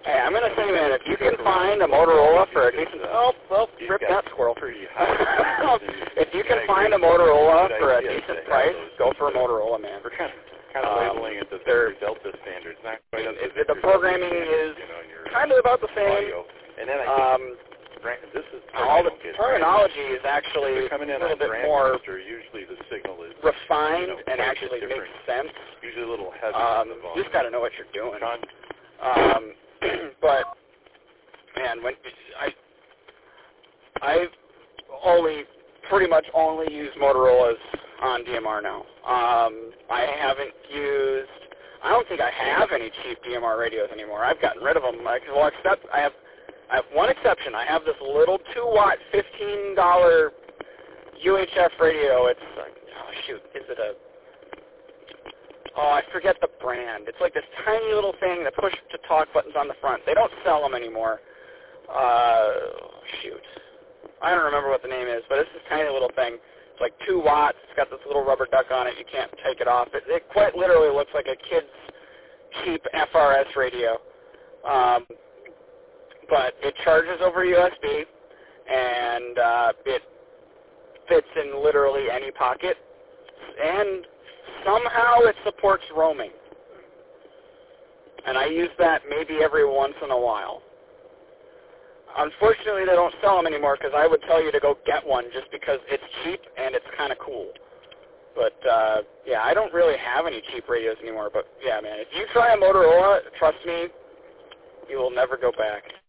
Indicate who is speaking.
Speaker 1: Hey, I'm going to say, man, if you can find a Motorola for a decent... rip that squirrel. If you can find a Motorola for a decent price, go for a Motorola, man.
Speaker 2: We're kind of labeling it the Delta standards. Not quite
Speaker 1: the programming is kind of about the same.
Speaker 2: And then I think this is
Speaker 1: all the terminology is actually
Speaker 2: coming in
Speaker 1: a little bit more
Speaker 2: usually the signal is
Speaker 1: refined and actually makes sense.
Speaker 2: Usually a little heavy on the volume.
Speaker 1: You just got to know what you're doing. But man, when I pretty much only use Motorola's on DMR now. I haven't used. I don't think I have any cheap DMR radios anymore. I've gotten rid of them. Except I have one exception. I have this little 2-watt, $15 UHF radio. It's I forget the brand. It's like this tiny little thing that push to talk buttons on the front. They don't sell them anymore. I don't remember what the name is, but it's this tiny little thing. It's like 2 watts. It's got this little rubber duck on it. You can't take it off. It quite literally looks like a kid's cheap FRS radio. But it charges over USB, and it fits in literally any pocket. And somehow it supports roaming. And I use that maybe every once in a while. Unfortunately, they don't sell them anymore because I would tell you to go get one just because it's cheap and it's kind of cool. But, yeah, I don't really have any cheap radios anymore. But, yeah, man, if you try a Motorola, trust me, you will never go back.